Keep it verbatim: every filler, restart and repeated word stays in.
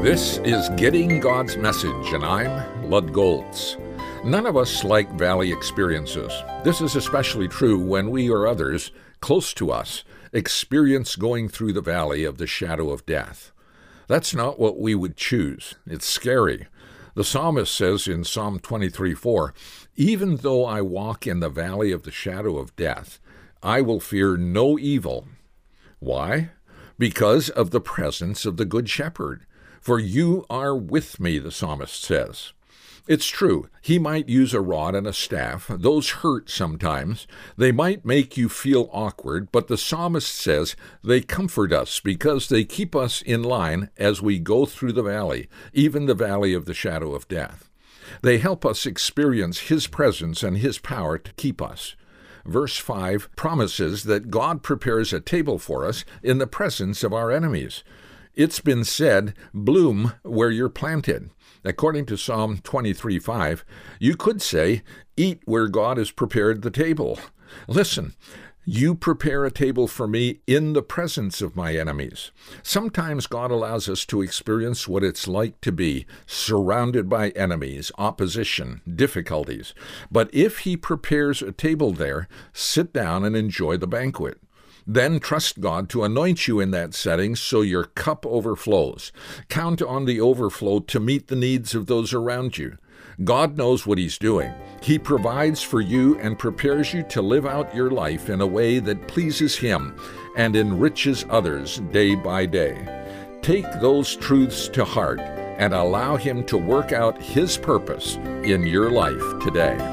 This is Getting God's Message, and I'm Lud Goltz. None of us like valley experiences. This is especially true when we or others close to us experience going through the valley of the shadow of death. That's not what we would choose. It's scary. The psalmist says in Psalm twenty-three four, "Even though I walk in the valley of the shadow of death, I will fear no evil." Why? Because of the presence of the Good Shepherd. "For you are with me," the psalmist says. It's true, he might use a rod and a staff. Those hurt sometimes. They might make you feel awkward, but the psalmist says they comfort us because they keep us in line as we go through the valley, even the valley of the shadow of death. They help us experience his presence and his power to keep us. Verse five promises that God prepares a table for us in the presence of our enemies. It's been said, bloom where you're planted. According to Psalm twenty-three five, you could say, eat where God has prepared the table. Listen, you prepare a table for me in the presence of my enemies. Sometimes God allows us to experience what it's like to be surrounded by enemies, opposition, difficulties. But if he prepares a table there, sit down and enjoy the banquet. Then trust God to anoint you in that setting so your cup overflows. Count on the overflow to meet the needs of those around you. God knows what he's doing. He provides for you and prepares you to live out your life in a way that pleases him and enriches others day by day. Take those truths to heart and allow him to work out his purpose in your life today.